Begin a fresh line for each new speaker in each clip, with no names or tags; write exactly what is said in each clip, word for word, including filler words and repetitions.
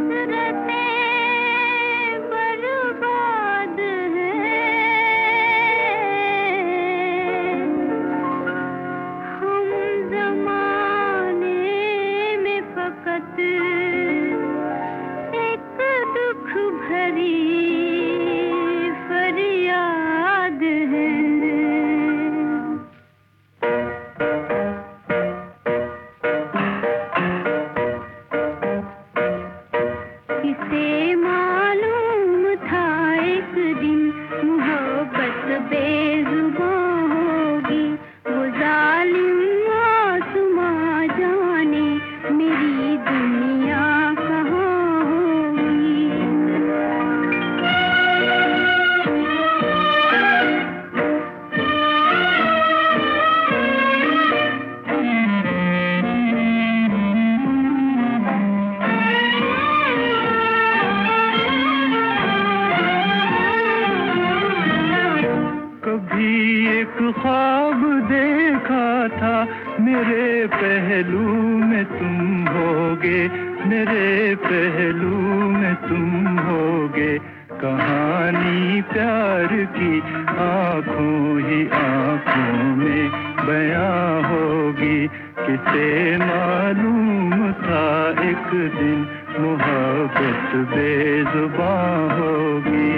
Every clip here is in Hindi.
ख्वाब देखा था मेरे पहलू में तुम होगे, मेरे पहलू में तुम होगे। कहानी प्यार की आँखों ही आँखों में बयां होगी। किसे मालूम था एक दिन मोहब्बत बेजुबां होगी।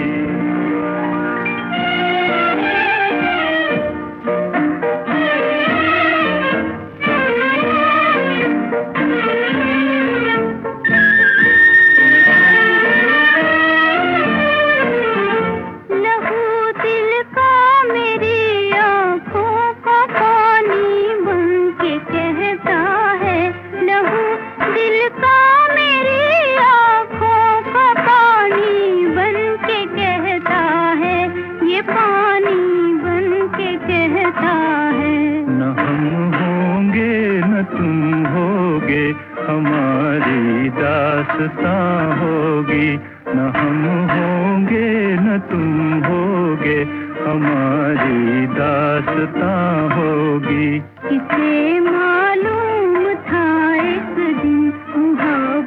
तुम होगे हमारी दास्तां होगी, न हम होंगे न तुम होगे हमारी दास्तां होगी।
किसे मालूम था एक दिन